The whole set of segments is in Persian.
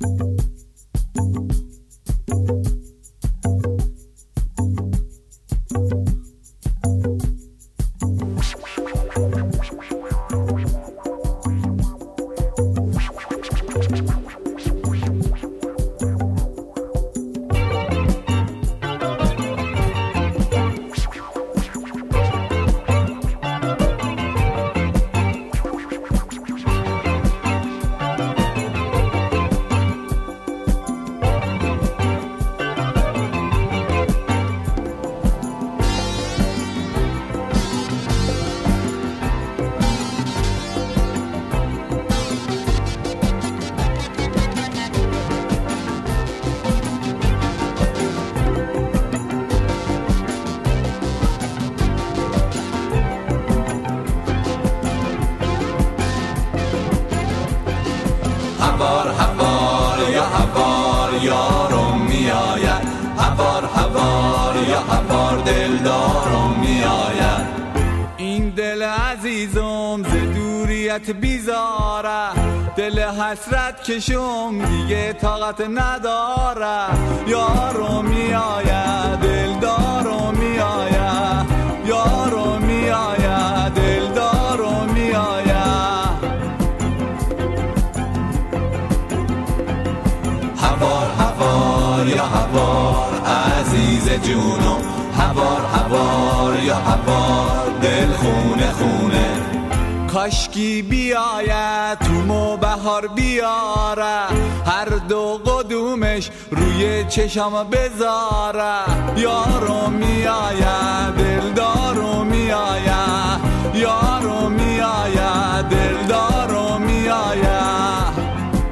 هوار هوار یا هوار یارم میآید، هوار هوار یا هوار دلدارم میآید. این دل عزیزم ز دوریت بیزاره، دل حسرت کشم دیگه طاقت نداره. یارم میآید دلدارم میآید، یارم میآید دلدارم میآید. هوار هوار یا هوار عزیز جونم، هوار هوار یا هوار دل خونه خونه. کاشکی بیاید تو مو بهار بیاره، هر دو قدومش روی چشم بذاره. یارم میآید دلدارم میآید، یارم میآید دلدارم میآید.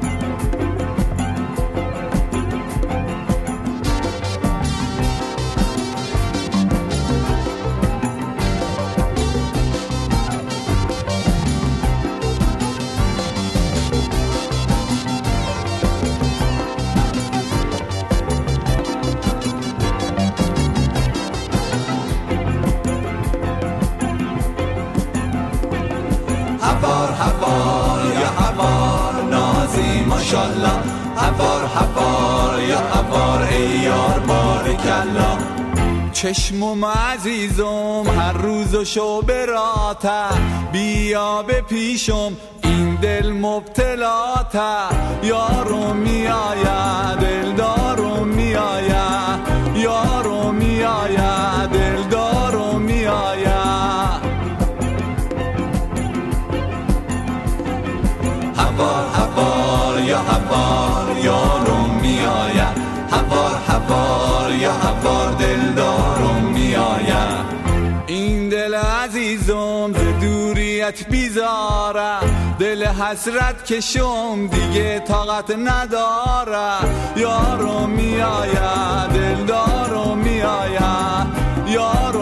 هوار هوار یا هوار نازی ماشالله، هوار هوار یا هوار ای یار بارکالله. چشمم عزیزم هر روز و شوبراته، بیا به پیشم این دل مبتلاته. یارم میآید دلدارم میآید، یارم میآید دلدارم میآید. هوار هوار یا هوار یارم میآید، هوار هوار یا هوار دلدارم میآید. این دل عزیزم ز دوریت بیزاره، دل حسرت کشم دیگه طاقت نداره. یارم میآید دلدارم میآید، یارم